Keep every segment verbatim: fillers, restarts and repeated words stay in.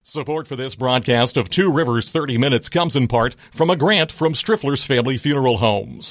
Support for this broadcast of Two Rivers thirty Minutes comes in part from a grant from Striffler's Family Funeral Homes.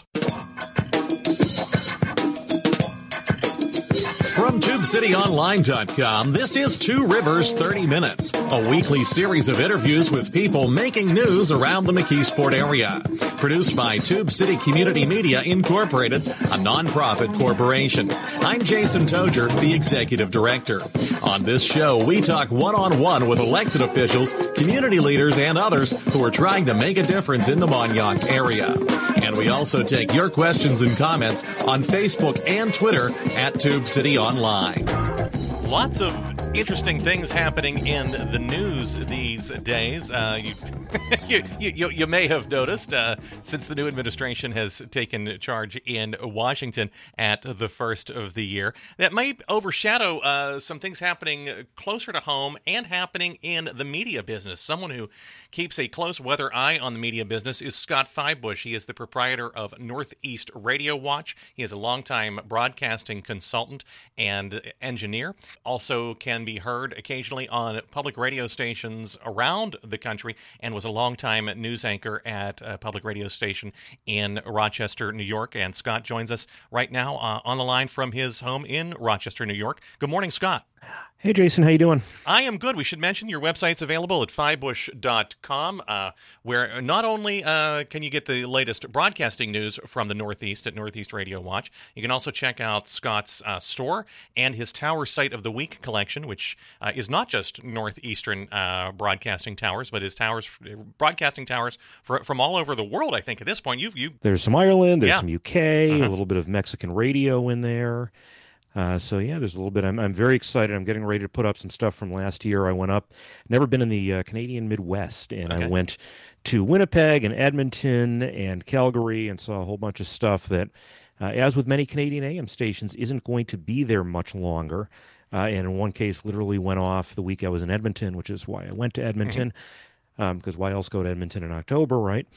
From Tube City Online dot com, this is Two Rivers thirty Minutes, a weekly series of interviews with people making news around the McKeesport area. Produced by Tube City Community Media Incorporated, a nonprofit corporation. I'm Jason Toger, the Executive Director. On this show, we talk one-on-one with elected officials, community leaders, and others who are trying to make a difference in the Mon-Yough area. And we also take your questions and comments on Facebook and Twitter at Tube City Online. Lots of interesting things happening in the news these days. Uh, you, you, you, you may have noticed uh, since the new administration has taken charge in Washington at the first of the year, that might overshadow uh, some things happening closer to home and happening in the media business. Someone who keeps a close weather eye on the media business is Scott Feibush. He is the proprietor of Northeast Radio Watch. He is a longtime broadcasting consultant and engineer. Also can be heard occasionally on public radio stations around the country, and was a longtime news anchor at a public radio station in Rochester, New York. And Scott joins us right now uh, on the line from his home in Rochester, New York. Good morning, Scott. Hey, Jason, how you doing? I am good. We should mention your website's available at feibush dot com, uh, where not only uh, can you get the latest broadcasting news from the Northeast at Northeast Radio Watch, you can also check out Scott's uh, store and his Tower Site of the Week collection, which uh, is not just Northeastern uh, broadcasting towers, but is towers, broadcasting towers for, from all over the world, I think, at this point. You've, you There's some Ireland, there's yeah. some U K, uh-huh. a little bit of Mexican radio in there. Uh, so, yeah, there's a little bit. I'm, I'm very excited. I'm getting ready to put up some stuff from last year. I went up, never been in the uh, Canadian Midwest, and okay. I went to Winnipeg and Edmonton and Calgary and saw a whole bunch of stuff that, uh, as with many Canadian A M stations, isn't going to be there much longer. Uh, and in one case, literally went off the week I was in Edmonton, which is why I went to Edmonton, because mm-hmm. um, why else go to Edmonton in October, right,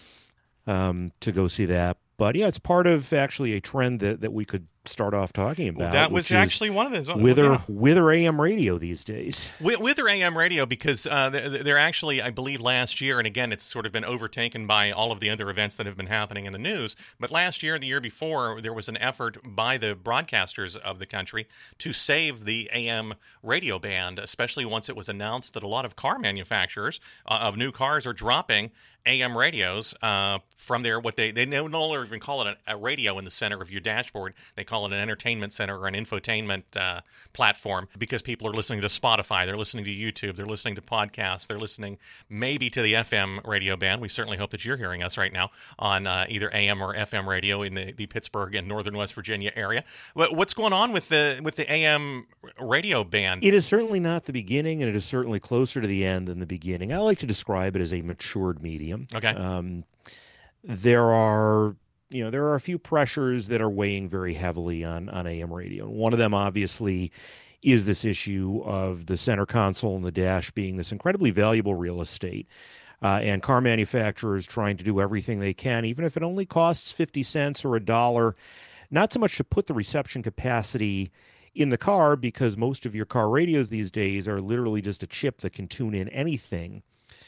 um, to go see that. But, yeah, it's part of actually a trend that, that we could start off talking about. Well, that was actually one of those. Wither, yeah. Wither A M radio these days. Wither A M radio, because uh, they're actually, I believe, last year, and again, it's sort of been overtaken by all of the other events that have been happening in the news, but last year and the year before, there was an effort by the broadcasters of the country to save the A M radio band, especially once it was announced that a lot of car manufacturers uh, of new cars are dropping A M radios uh, from their, what they, they no longer even call it a, a radio in the center of your dashboard. They call it an entertainment center or an infotainment uh, platform, because people are listening to Spotify, they're listening to YouTube, they're listening to podcasts, they're listening maybe to the F M radio band. We certainly hope that you're hearing us right now on uh, either A M or F M radio in the, the Pittsburgh and northern West Virginia area. What's going on with the with the A M radio band? It is certainly not the beginning, and it is certainly closer to the end than the beginning. I like to describe it as a matured medium. Okay. Um, there are... You know, there are a few pressures that are weighing very heavily on, on A M radio. One of them, obviously, is this issue of the center console and the dash being this incredibly valuable real estate, uh, and car manufacturers trying to do everything they can, even if it only costs fifty cents or a dollar, not so much to put the reception capacity in the car, because most of your car radios these days are literally just a chip that can tune in anything.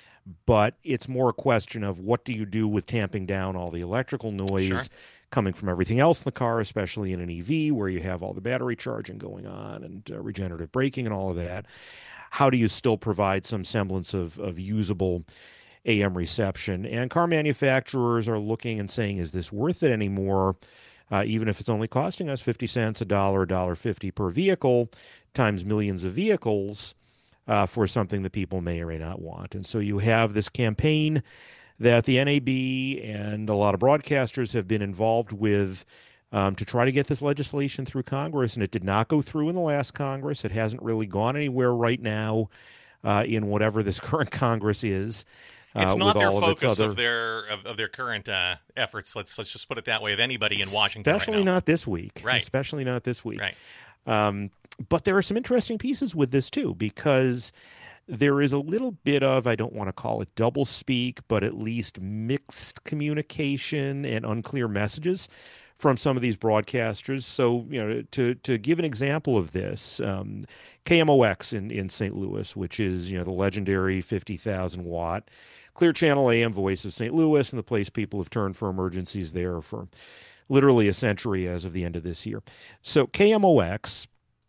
But it's more a question of what do you do with tamping down all the electrical noise sure. coming from everything else in the car, especially in an E V where you have all the battery charging going on and uh, regenerative braking and all of that. How do you still provide some semblance of, of usable A M reception? And car manufacturers are looking and saying, is this worth it anymore? Uh, even if it's only costing us fifty cents, a dollar, a dollar fifty per vehicle, times millions of vehicles, Uh, for something that people may or may not want. And so you have this campaign that the N A B and a lot of broadcasters have been involved with um, to try to get this legislation through Congress, and it did not go through in the last Congress. It hasn't really gone anywhere right now uh, in whatever this current Congress is. Uh, it's not their of focus other... of their of, of their current uh, efforts. Let's let's just put it that way. Of anybody in Washington, especially right now. not this week. Right. Especially not this week. Right. Um, but there are some interesting pieces with this, too, because there is a little bit of, I don't want to call it double speak, but at least mixed communication and unclear messages from some of these broadcasters. So, you know, to to give an example of this, um, K M O X in, in Saint Louis, which is, you know, the legendary fifty thousand watt Clear Channel A M voice of Saint Louis and the place people have turned for emergencies there for literally a century as of the end of this year. So K M O X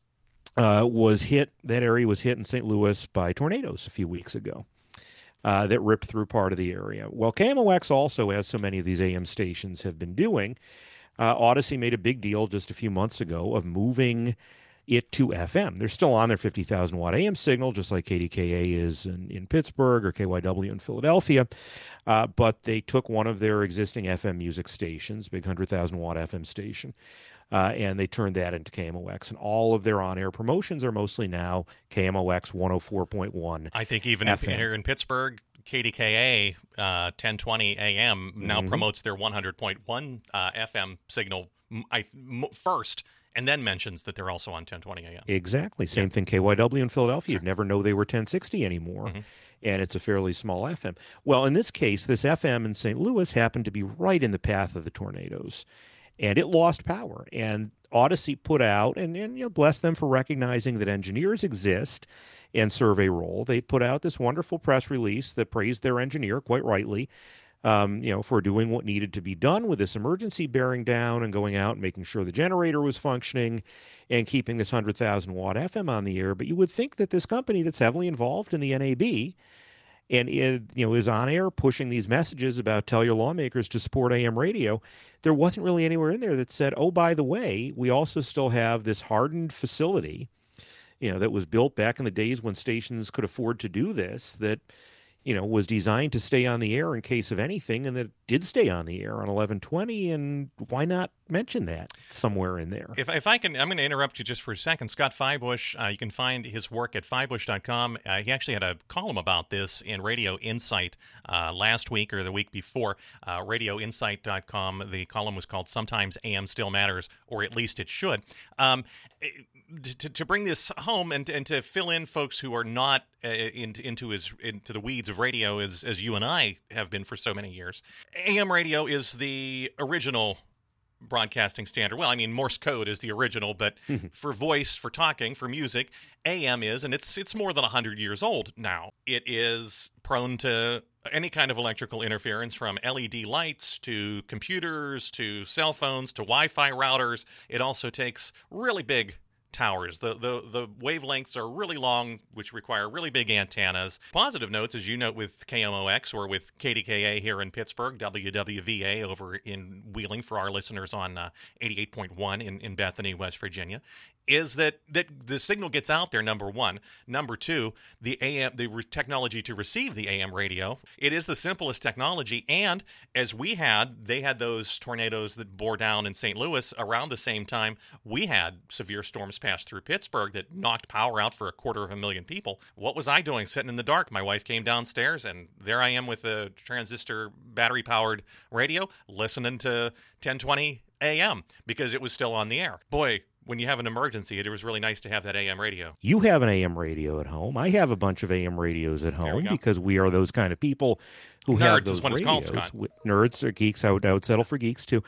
uh, was hit, that area was hit in Saint Louis by tornadoes a few weeks ago. Uh, that ripped through part of the area. Well, K M O X also, as so many of these A M stations have been doing, Uh, Odyssey made a big deal just a few months ago of moving it to F M. They're still on their fifty thousand watt A M signal, just like K D K A is in, in Pittsburgh or K Y W in Philadelphia. Uh, but they took one of their existing F M music stations, big one hundred thousand watt F M station, uh, and they turned that into K M O X. And all of their on-air promotions are mostly now K M O X one oh four point one. I think even in, here in Pittsburgh, K D K A uh, ten twenty A M now mm-hmm. promotes their one hundred point one uh, F M signal I, m- first, and then mentions that they're also on ten twenty A M. Exactly. Same yeah. thing K Y W in Philadelphia. Sure. You'd never know they were ten sixty anymore, mm-hmm. and it's a fairly small F M. Well, in this case, this F M in Saint Louis happened to be right in the path of the tornadoes, and it lost power. And Odyssey put out, and, and you know, bless them for recognizing that engineers exist and survey role. They put out this wonderful press release that praised their engineer, quite rightly, um, you know, for doing what needed to be done with this emergency bearing down and going out and making sure the generator was functioning and keeping this one hundred thousand watt F M on the air. But you would think that this company that's heavily involved in the N A B and it, you know, is on air pushing these messages about tell your lawmakers to support A M radio, there wasn't really anywhere in there that said, oh, by the way, we also still have this hardened facility, you know, that was built back in the days when stations could afford to do this, that, you know, was designed to stay on the air in case of anything, and that did stay on the air on eleven twenty, and why not mention that somewhere in there? If, if I can, I'm going to interrupt you just for a second. Scott Feibusch, uh, you can find his work at feibusch dot com. Uh, he actually had a column about this in Radio Insight uh, last week or the week before. Uh, radio insight dot com. The column was called Sometimes A M Still Matters, or at least it should. Um, it, To, to bring this home and and to fill in folks who are not uh, into into his into the weeds of radio as as you and I have been for so many years, A M radio is the original broadcasting standard. Well, I mean, Morse code is the original, but for voice, for talking, for music, A M is, and it's it's more than one hundred years old now. It is prone to any kind of electrical interference, from L E D lights to computers to cell phones to Wi-Fi routers. It also takes really big towers. The, the the wavelengths are really long, which require really big antennas. Positive notes, as you note with K M O X or with K D K A here in Pittsburgh, W W V A over in Wheeling for our listeners on uh, eighty-eight point one in, in Bethany, West Virginia, is that, that the signal gets out there, number one. Number two, the A M, the re- technology to receive the A M radio, it is the simplest technology. And as we had, they had those tornadoes that bore down in Saint Louis around the same time we had severe storms pass through Pittsburgh that knocked power out for a quarter of a million people. What was I doing sitting in the dark? My wife came downstairs, and there I am with a transistor battery-powered radio listening to ten twenty A M because it was still on the air. Boy, when you have an emergency, it was really nice to have that A M radio. You have an A M radio at home. I have a bunch of A M radios at home because we are those kind of people who Nerds have those is what radios. It's called, Scott. Nerds or geeks. I would, I would settle for geeks too.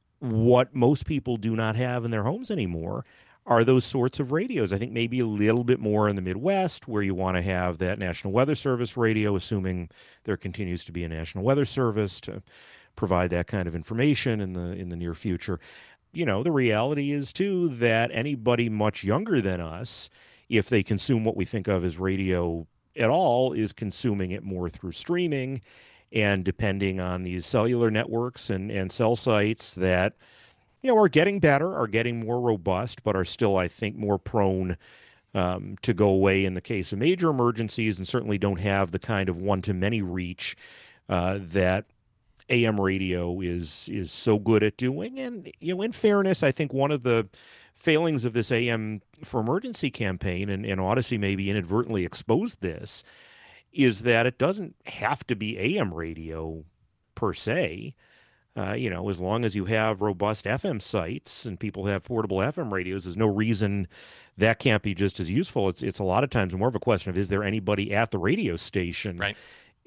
What most people do not have in their homes anymore are those sorts of radios. I think maybe a little bit more in the Midwest, where you want to have that National Weather Service radio, assuming there continues to be a National Weather Service to provide that kind of information in the in the near future. You know, the reality is, too, that anybody much younger than us, if they consume what we think of as radio at all, is consuming it more through streaming and depending on these cellular networks and, and cell sites that, you know, are getting better, are getting more robust, but are still, I think, more prone um, to go away in the case of major emergencies, and certainly don't have the kind of one-to-many reach uh, that A M radio is is so good at doing. And, you know, in fairness, I think one of the failings of this A M for Emergency campaign, and, and Odyssey maybe inadvertently exposed this, is that it doesn't have to be A M radio per se. Uh, you know, as long as you have robust F M sites and people have portable F M radios, there's no reason that can't be just as useful. It's it's a lot of times more of a question of, is there anybody at the radio station right.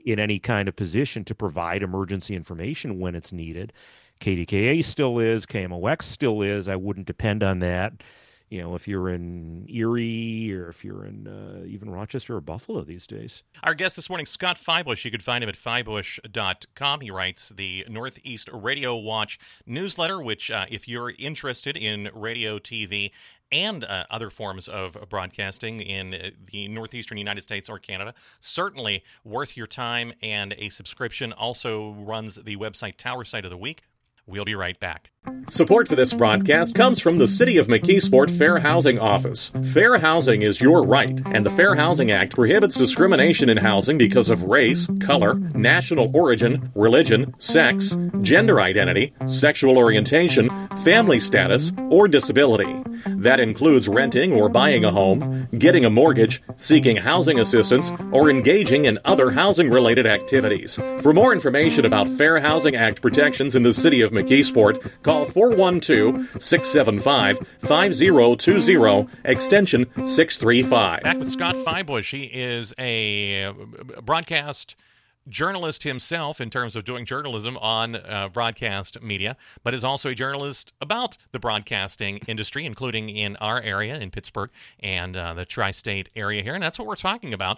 in any kind of position to provide emergency information when it's needed. K D K A still is, K M O X still is. I wouldn't depend on that. You know, if you're in Erie or if you're in uh, even Rochester or Buffalo these days. Our guest this morning, Scott Feibusch. You can find him at feibusch dot com. He writes the Northeast Radio Watch newsletter, which uh, if you're interested in radio, T V, and uh, other forms of broadcasting in uh, the northeastern United States or Canada, certainly worth your time and a subscription. Also runs the website Tower Site of the Week. We'll be right back. Support for this broadcast comes from the City of McKeesport Fair Housing Office. Fair housing is your right, and the Fair Housing Act prohibits discrimination in housing because of race, color, national origin, religion, sex, gender identity, sexual orientation, family status, or disability. That includes renting or buying a home, getting a mortgage, seeking housing assistance, or engaging in other housing-related activities. For more information about Fair Housing Act protections in the City of McKeesport, call four one two, six seven five, five zero two zero, extension six three five. Back with Scott Feibusch. He is a broadcast journalist himself in terms of doing journalism on uh, broadcast media, but is also a journalist about the broadcasting industry, including in our area in Pittsburgh and uh, the tri-state area here, and that's what we're talking about.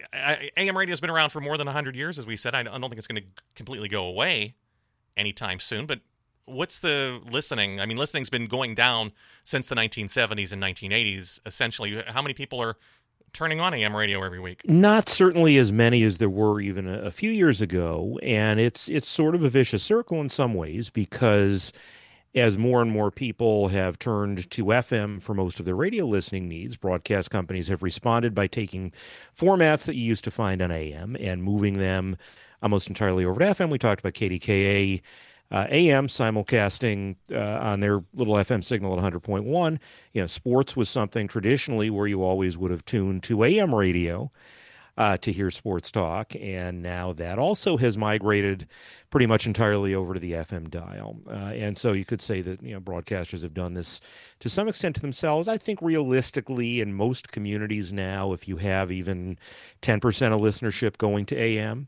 A M radio has been around for more than one hundred years, as we said. I don't think it's going to completely go away anytime soon, but what's the listening? I mean, listening's been going down since the nineteen seventies and nineteen eighties, essentially. How many people are turning on A M radio every week? Not certainly as many as there were even a, a few years ago, and it's it's sort of a vicious circle in some ways, because as more and more people have turned to F M for most of their radio listening needs, broadcast companies have responded by taking formats that you used to find on A M and moving them almost entirely over to F M. We talked about K D K A. Uh, A M simulcasting uh, on their little F M signal at one hundred point one. You know, sports was something traditionally where you always would have tuned to A M radio uh, to hear sports talk, and now that also has migrated pretty much entirely over to the F M dial. Uh, and so you could say that, you know, broadcasters have done this to some extent to themselves. I think realistically in most communities now, if you have even ten percent of listenership going to A M,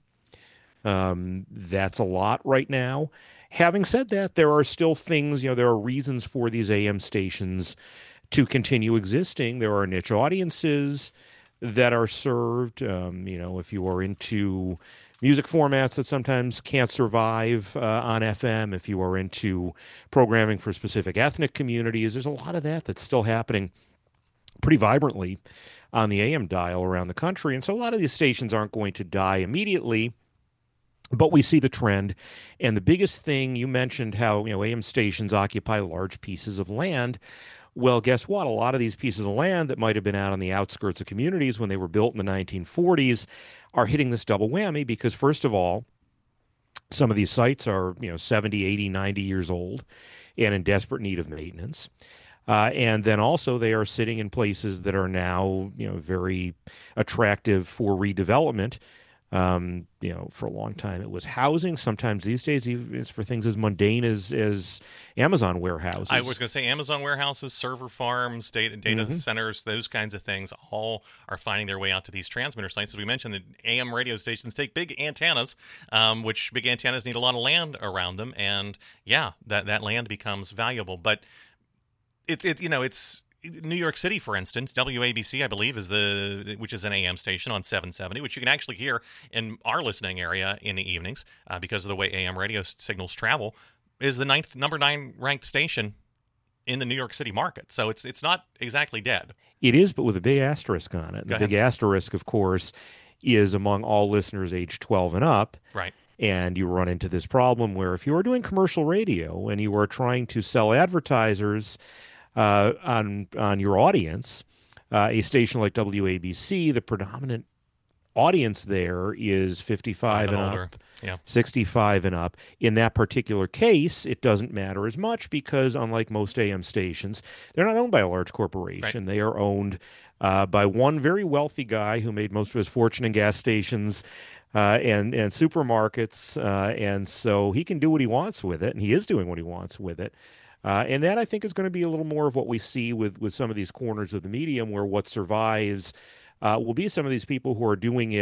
um, that's a lot right now. Having said that, there are still things, you know, there are reasons for these A M stations to continue existing. There are niche audiences that are served. Um, you know, if you are into music formats that sometimes can't survive uh, on F M, if you are into programming for specific ethnic communities, there's a lot of that that's still happening pretty vibrantly on the A M dial around the country. And so a lot of these stations aren't going to die immediately, but we see the trend. And the biggest thing, you mentioned how, you know, A M stations occupy large pieces of land. Well, guess what? A lot of these pieces of land that might have been out on the outskirts of communities when they were built in the nineteen forties are hitting this double whammy because, first of all, some of these sites are, you know, seventy, eighty, ninety years old and in desperate need of maintenance. Uh, and then also they are sitting in places that are now, you know, very attractive for redevelopment. Um, you know, for a long time it was housing. Sometimes these days even it's for things as mundane as, as Amazon warehouses. I was going to say Amazon warehouses, server farms, data data Mm-hmm. centers, those kinds of things all are finding their way out to these transmitter sites. As we mentioned, the A M radio stations take big antennas, um, which big antennas need a lot of land around them. And yeah, that, that land becomes valuable. But it, it you know, it's New York City, for instance, W A B C, I believe, is the which is an A M station on seven seventy, which you can actually hear in our listening area in the evenings uh, because of the way A M radio signals travel, is the ninth number nine ranked station in the New York City market. So it's it's not exactly dead. It is, but with a big asterisk on it. Go the ahead. big asterisk, of course, is among all listeners age twelve and up. Right. And you run into this problem where if you are doing commercial radio and you are trying to sell advertisers Uh, on on your audience, uh, a station like W A B C, the predominant audience there is fifty-five and, and older. up, Yeah. sixty-five and up. In that particular case, it doesn't matter as much because, unlike most A M stations, they're not owned by a large corporation. Right. They are owned uh, by one very wealthy guy who made most of his fortune in gas stations uh, and and supermarkets, uh, and so he can do what he wants with it, and he is doing what he wants with it. Uh, and that, I think, is going to be a little more of what we see with, with some of these corners of the medium, where what survives uh, will be some of these people who are doing it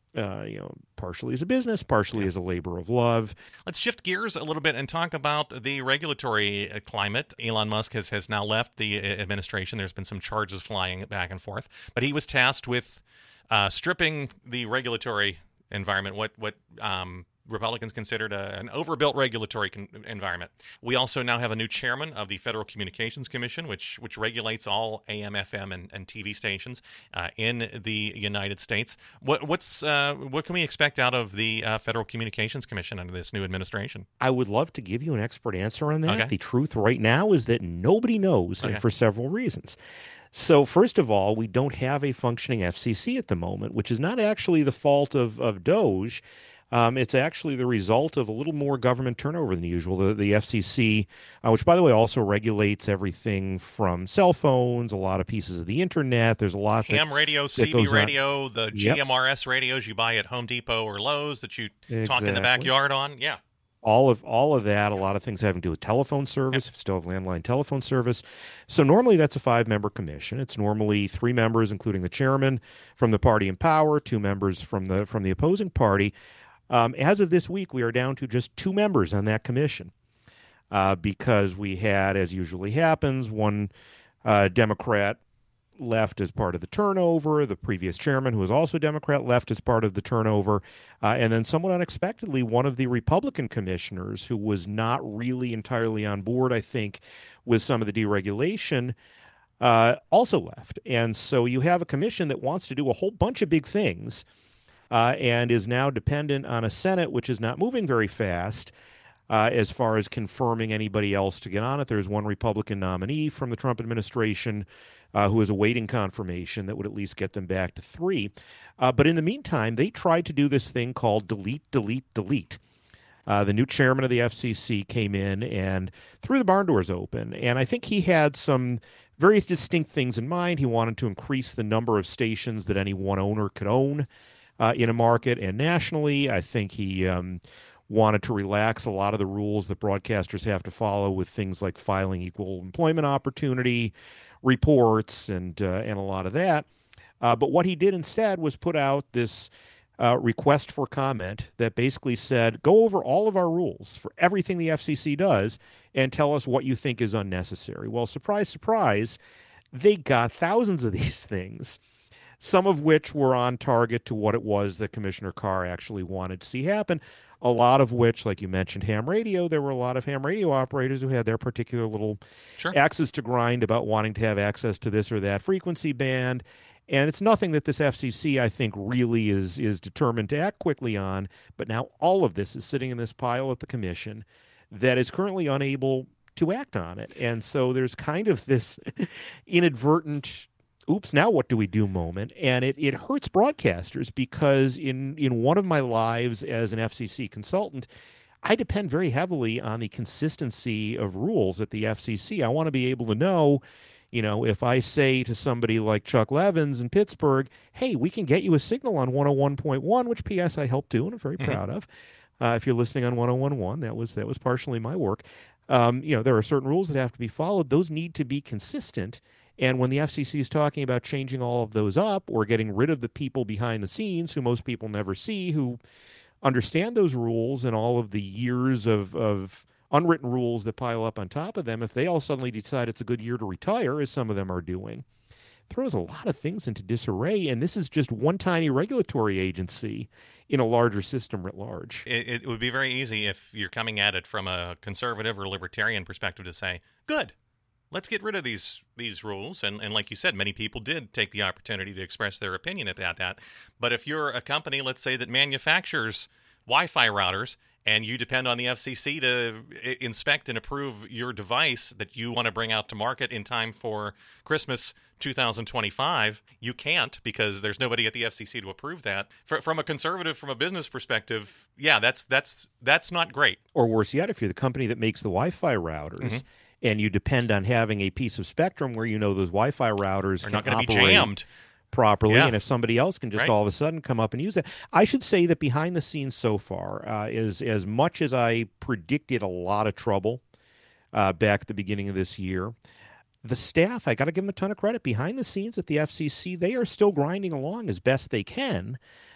uh, you know, partially as a business, partially Yeah. as a labor of love. Let's shift gears a little bit and talk about the regulatory uh, climate. Elon Musk has, has now left the uh, administration. There's been some charges flying back and forth, but he was tasked with uh, stripping the regulatory environment, what what um, Republicans considered a, an overbuilt regulatory con- environment. We also now have a new chairman of the Federal Communications Commission, which which regulates all A M, F M, and, and T V stations uh, in the United States. What what's uh, what can we expect out of the uh, Federal Communications Commission under this new administration? I would love to give you an expert answer on that. Okay. The truth right now is that nobody knows, Okay. and for several reasons. So first of all, we don't have a functioning F C C at the moment, which is not actually the fault of, of DOJ. Um, it's actually the result of a little more government turnover than usual. The, the F C C, uh, which, by the way, also regulates everything from cell phones, a lot of pieces of the internet. There's a lot Ham that, radio, that C B goes on. radio, the Yep. G M R S radios you buy at Home Depot or Lowe's that you talk in the Exactly. backyard on. Yeah. all of all of that, a lot of things having to do with telephone service, if you still have landline telephone service. So normally that's a five-member commission. It's normally three members, including the chairman from the party in power, two members from the from the opposing party. Um, as of this week, we are down to just two members on that commission uh, because we had, as usually happens, one uh, Democrat left as part of the turnover. The previous chairman, who was also a Democrat, left as part of the turnover. Uh, and then somewhat unexpectedly, one of the Republican commissioners, who was not really entirely on board, I think, with some of the deregulation, uh, also left. And so you have a commission that wants to do a whole bunch of big things uh, and is now dependent on a Senate which is not moving very fast. Uh, as far as confirming anybody else to get on it. There's one Republican nominee from the Trump administration uh, who is awaiting confirmation that would at least get them back to three. Uh, but in the meantime, they tried to do this thing called delete, delete, delete. Uh, the new chairman of the F C C came in and threw the barn doors open. And I think he had some very distinct things in mind. He wanted to increase the number of stations that any one owner could own uh, in a market and nationally. I think he... Um, wanted to relax a lot of the rules that broadcasters have to follow with things like filing equal employment opportunity reports and uh, and a lot of that. Uh, but what he did instead was put out this uh, request for comment that basically said, go over all of our rules for everything the F C C does and tell us what you think is unnecessary. Well, surprise, surprise, they got thousands of these things, some of which were on target to what it was that Commissioner Carr actually wanted to see happen. A lot of which, like you mentioned, ham radio, there were a lot of ham radio operators who had their particular little Sure. axes to grind about wanting to have access to this or that frequency band. And it's nothing that this F C C, I think, really is is determined to act quickly on. But now all of this is sitting in this pile at the commission that is currently unable to act on it. And so there's kind of this inadvertent oops, now what do we do moment? And it, it hurts broadcasters because in, in one of my lives as an F C C consultant, I depend very heavily on the consistency of rules at the F C C. I want to be able to know, you know, if I say to somebody like Chuck Levins in Pittsburgh, hey, we can get you a signal on one oh one point one, which P S I helped do and I'm very Mm-hmm. proud of. Uh, if you're listening on one oh one point one, that was that was partially my work. Um, you know, there are certain rules that have to be followed. Those need to be consistent. And when the F C C is talking about changing all of those up or getting rid of the people behind the scenes who most people never see, who understand those rules and all of the years of, of unwritten rules that pile up on top of them, if they all suddenly decide it's a good year to retire, as some of them are doing, throws a lot of things into disarray. And this is just one tiny regulatory agency in a larger system writ large. It, it would be very easy if you're coming at it from a conservative or libertarian perspective to say, good, let's get rid of these these rules. And, and like you said, many people did take the opportunity to express their opinion at that, that. But if you're a company, let's say, that manufactures Wi-Fi routers and you depend on the F C C to I- inspect and approve your device that you want to bring out to market in time for Christmas two thousand twenty-five, you can't because there's nobody at the F C C to approve that. For, from a conservative, from a business perspective, yeah, that's that's that's not great. Or worse yet, if you're the company that makes the Wi-Fi routers, Mm-hmm. and you depend on having a piece of spectrum where you know those Wi-Fi routers They're can not going to be operate jammed. properly, Yeah. and if somebody else can just Right. all of a sudden come up and use it. I should say that behind the scenes so far, uh, is as much as I predicted a lot of trouble uh, back at the beginning of this year, the staff, I got to give them a ton of credit. Behind the scenes at the F C C, they are still grinding along as best they can.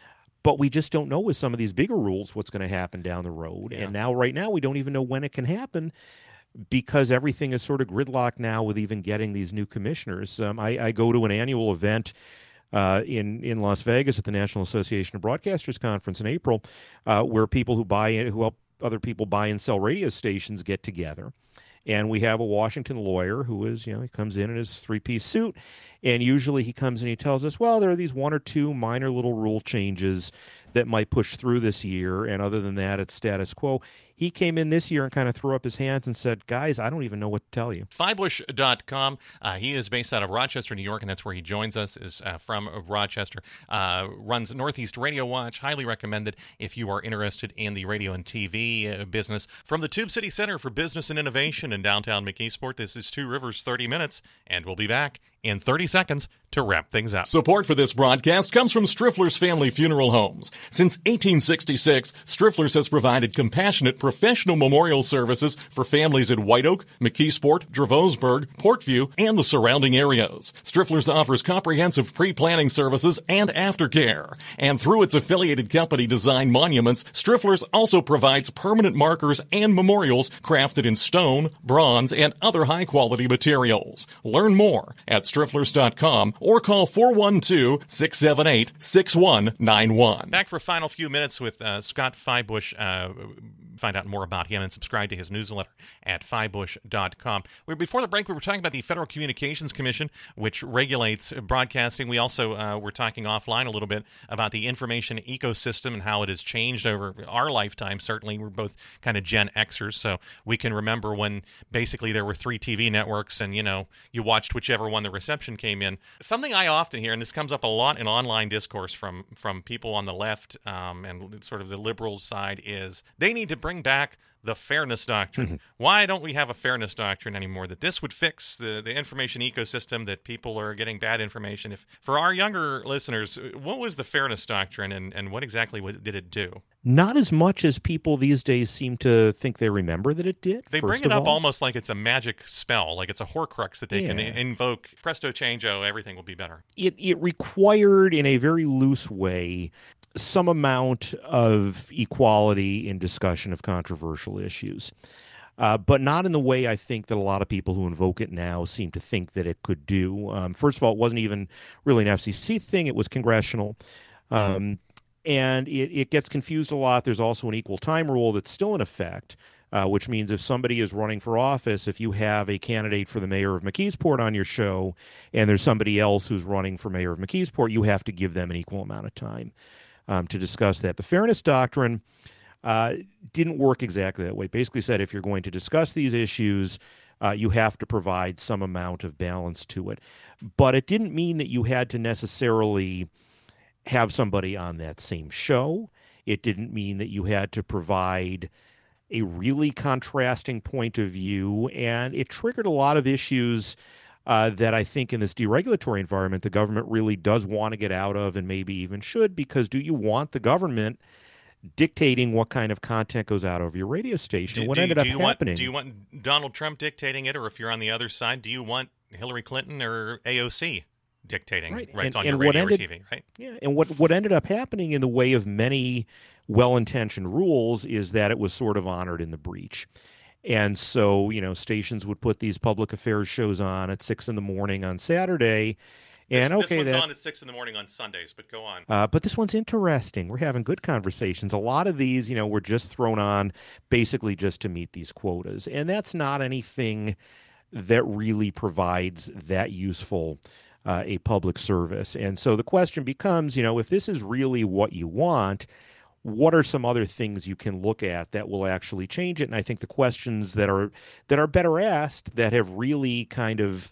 but we just don't know with some of these bigger rules what's going to happen down the road. Yeah. And now, right now, we don't even know when it can happen because everything is sort of gridlocked now with even getting these new commissioners. Um, I, I go to an annual event uh, in in Las Vegas at the National Association of Broadcasters Conference in April, uh, where people who buy in, who help other people buy and sell radio stations get together. And we have a Washington lawyer who is, you know, he comes in in his three-piece suit, and usually he comes and he tells us, well, there are these one or two minor little rule changes that might push through this year, and other than that, it's status quo. He came in this year and kind of threw up his hands and said, guys, I don't even know what to tell you. Fibush dot com. Uh, he is based out of Rochester, New York, and that's where he joins us, is uh, from Rochester. Uh, runs Northeast Radio Watch. Highly recommended if you are interested in the radio and T V uh, business. From the Tube City Center for Business and Innovation in downtown McKeesport, this is Two Rivers thirty Minutes, and we'll be back in thirty seconds to wrap things up. Support for this broadcast comes from Striffler's Family Funeral Homes. Since eighteen sixty-six, Striffler's has provided compassionate professional memorial services for families in White Oak, McKeesport, Dravosburg, Portview, and the surrounding areas. Striffler's offers comprehensive pre-planning services and aftercare. And through its affiliated company Design Monuments, Striffler's also provides permanent markers and memorials crafted in stone, bronze, and other high-quality materials. Learn more at strifflers dot com or call four one two, six seven eight, six one nine one. Back for a final few minutes with uh, Scott Fibush. Uh, find out more about him and subscribe to his newsletter at fibush dot com. Before the break, we were talking about the Federal Communications Commission, which regulates broadcasting. We also uh, were talking offline a little bit about the information ecosystem and how it has changed over our lifetime. Certainly, we're both kind of Gen Xers, so we can remember when basically there were three T V networks and, you know, you watched whichever one the reception came in. Something I often hear, and this comes up a lot in online discourse from, from people on the left um, and sort of the liberal side, is they need to bring back the fairness doctrine. Mm-hmm. Why don't we have a fairness doctrine anymore? That this would fix the, the information ecosystem, that people are getting bad information. If for our younger listeners, what was the fairness doctrine and, and what exactly did it do? Not as much as people these days seem to think they remember that it did. They bring it up all. almost like it's a magic spell, like it's a Horcrux that they yeah. can invoke. Presto changeo, everything will be better. It it required, in a very loose way, some amount of equality in discussion of controversial issues, uh, but not in the way I think that a lot of people who invoke it now seem to think that it could do. Um, first of all, it wasn't even really an F C C thing. It was congressional. Um, and it, it gets confused a lot. There's also an equal time rule that's still in effect, uh, which means if somebody is running for office, if you have a candidate for the mayor of McKeesport on your show and there's somebody else who's running for mayor of McKeesport, you have to give them an equal amount of time Um, to discuss that. The fairness doctrine uh, didn't work exactly that way. It basically said if you're going to discuss these issues, uh, you have to provide some amount of balance to it. But it didn't mean that you had to necessarily have somebody on that same show. It didn't mean that you had to provide a really contrasting point of view. And it triggered a lot of issues Uh, that I think in this deregulatory environment, the government really does want to get out of and maybe even should, because do you want the government dictating what kind of content goes out of your radio station? Do, what do, ended do up you happening? Want, do you want Donald Trump dictating it, or if you're on the other side, do you want Hillary Clinton or A O C dictating right. rights and, on and your radio ended, or T V, right? Yeah, and what, what ended up happening in the way of many well-intentioned rules is that it was sort of honored in the breach. And so, you know, stations would put these public affairs shows on at six in the morning on Saturday. And this, okay, this one's that, on at six in the morning on Sundays, but go on. Uh, but this one's interesting. We're having good conversations. A lot of these, you know, were just thrown on basically just to meet these quotas. And that's not anything that really provides that useful uh, a public service. And so the question becomes, you know, if this is really what you want, what are some other things you can look at that will actually change it? And I think the questions that are that are better asked, that have really kind of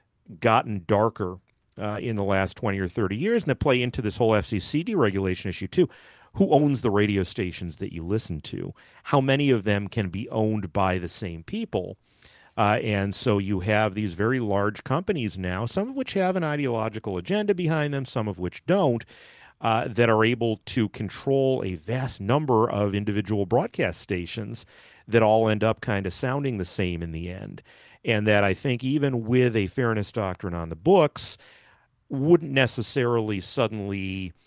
gotten darker uh, in the last twenty or thirty years, and that play into this whole F C C deregulation issue too. Who owns the radio stations that you listen to? How many of them can be owned by the same people? Uh, and so you have these very large companies now, some of which have an ideological agenda behind them, some of which don't, Uh, that are able to control a vast number of individual broadcast stations that all end up kind of sounding the same in the end. And that I think even with a fairness doctrine on the books wouldn't necessarily suddenly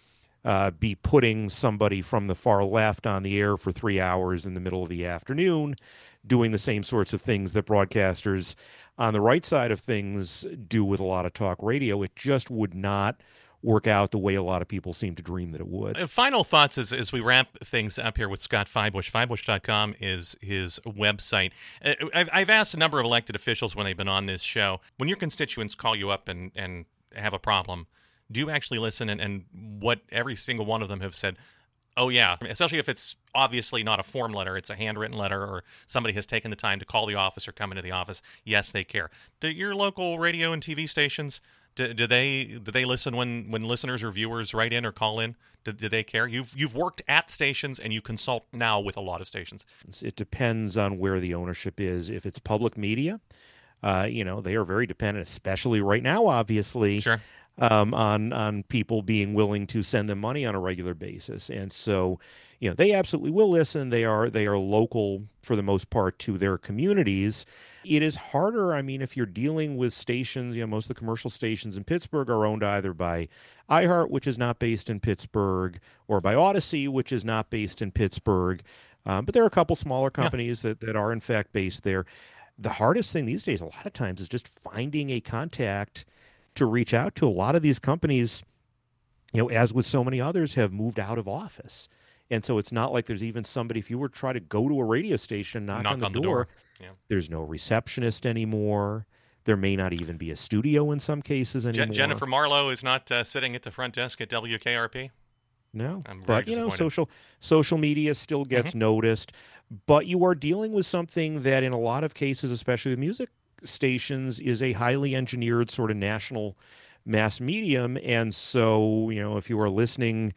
uh, be putting somebody from the far left on the air for three hours in the middle of the afternoon, doing the same sorts of things that broadcasters on the right side of things do with a lot of talk radio. It just would not work out the way a lot of people seem to dream that it would. Uh, final thoughts as, as we wrap things up here with Scott Feibusch. Feibusch dot com is his website. Uh, I've, I've asked a number of elected officials when they've been on this show, when your constituents call you up and, and have a problem, do you actually listen? And, and what every single one of them have said, oh, yeah, especially if it's obviously not a form letter, it's a handwritten letter, or somebody has taken the time to call the office or come into the office. Yes, they care. Do your local radio and T V stations, do, do they do they listen when, when listeners or viewers write in or call in? Do, do they care? You've you've worked at stations and you consult now with a lot of stations. It depends on where the ownership is. If it's public media, uh, you know, they are very dependent, especially right now, obviously. Sure. Um, on on people being willing to send them money on a regular basis, and so you know they absolutely will listen. They are they are local for the most part to their communities. It is harder. I mean, if you're dealing with stations, you know, most of the commercial stations in Pittsburgh are owned either by iHeart, which is not based in Pittsburgh, or by Odyssey, which is not based in Pittsburgh. Um, but there are a couple smaller companies yeah. that that are in fact based there. The hardest thing these days, a lot of times, is just finding a contact to reach out to. A lot of these companies, you know, as with so many others, have moved out of office. And so it's not like there's even somebody, if you were to try to go to a radio station, knock, knock on the on door, the door. Yeah. There's no receptionist anymore. There may not even be a studio in some cases anymore. Je- Jennifer Marlowe is not uh, sitting at the front desk at W K R P? No, but, you know, social social media still gets mm-hmm. noticed. But you are dealing with something that in a lot of cases, especially with music stations, is a highly engineered sort of national mass medium. And so, you know, if you are listening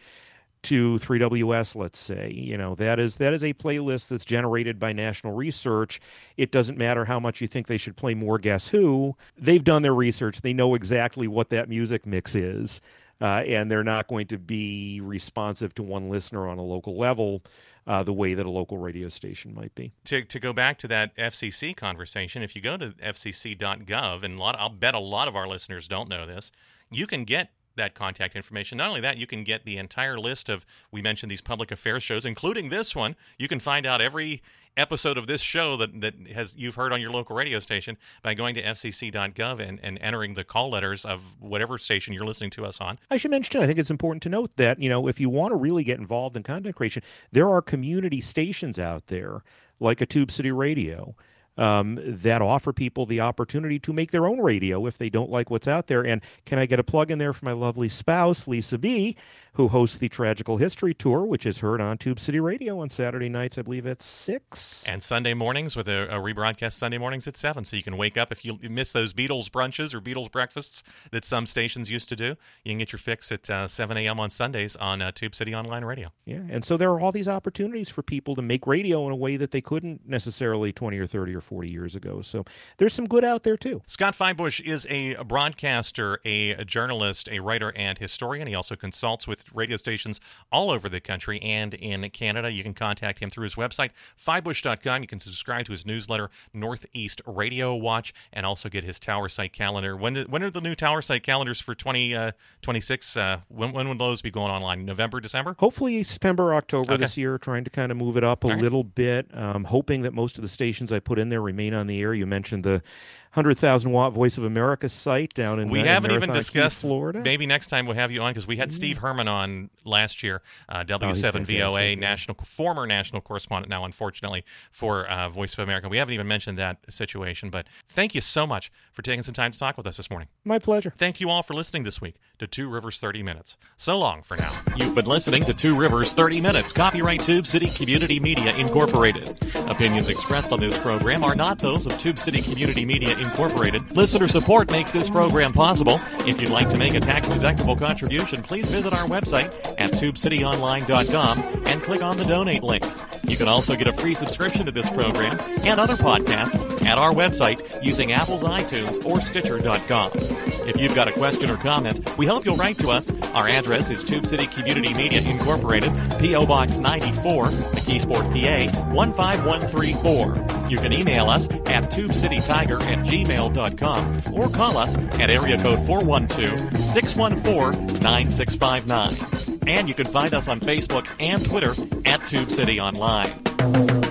to three W S, let's say, you know, that is that is a playlist that's generated by national research. It doesn't matter how much you think they should play more Guess Who. They've done their research. They know exactly what that music mix is. Uh, and they're not going to be responsive to one listener on a local level uh, the way that a local radio station might be. To to go back to that F C C conversation, if you go to F C C dot gov, and a lot, I'll bet a lot of our listeners don't know this, you can get that contact information. Not only that, you can get the entire list of, we mentioned these public affairs shows, including this one. You can find out every episode of this show that, that has you've heard on your local radio station by going to F C C dot gov and, and entering the call letters of whatever station you're listening to us on. I should mention, I think it's important to note that, you know, if you want to really get involved in content creation, there are community stations out there like a Tube City Radio Um, that offer people the opportunity to make their own radio if they don't like what's out there. And can I get a plug in there for my lovely spouse, Lisa B., who hosts the Tragical History Tour, which is heard on Tube City Radio on Saturday nights, I believe, at six. And Sunday mornings with a, a rebroadcast Sunday mornings at seven. So you can wake up if you miss those Beatles brunches or Beatles breakfasts that some stations used to do. You can get your fix at uh, seven a.m. on Sundays on uh, Tube City Online Radio. Yeah, and so there are all these opportunities for people to make radio in a way that they couldn't necessarily twenty or thirty or forty years ago. So there's some good out there, too. Scott Feibusch is a broadcaster, a journalist, a writer, and historian. He also consults with radio stations all over the country and in Canada. You can contact him through his website, Feibusch dot com. You can subscribe to his newsletter, Northeast Radio Watch, and also get his Tower Site calendar. When when are the new Tower Site calendars for twenty twenty-six? Uh, when, when will those be going online? November, December? Hopefully September, October okay. this year, trying to kind of move it up a all little right. bit. Um, hoping that most of the stations I put in there remain on the air. You mentioned the one hundred thousand watt Voice of America site down in We uh, haven't in even discussed, Keys, Florida. Maybe next time we'll have you on, because we had Steve Herman on last year, uh, W seven V O A, oh, national former national correspondent now, unfortunately, for uh, Voice of America. We haven't even mentioned that situation, but thank you so much for taking some time to talk with us this morning. My pleasure. Thank you all for listening this week to Two Rivers thirty Minutes. So long for now. You've been listening to Two Rivers thirty Minutes, copyright Tube City Community Media Incorporated. Opinions expressed on this program are not those of Tube City Community Media Incorporated. Listener support makes this program possible. If you'd like to make a tax-deductible contribution, please visit our website at tube city online dot com and click on the donate link. You can also get a free subscription to this program and other podcasts at our website using Apple's iTunes or Stitcher dot com. If you've got a question or comment, we hope you'll write to us. Our address is Tube City Community Media Incorporated, P O Box ninety-four, McKeesport, P A one five one three four. You can email us at tube city tiger at gmail dot com or call us at area code four one two, six one four, nine six five nine. And you can find us on Facebook and Twitter at Tube City Online.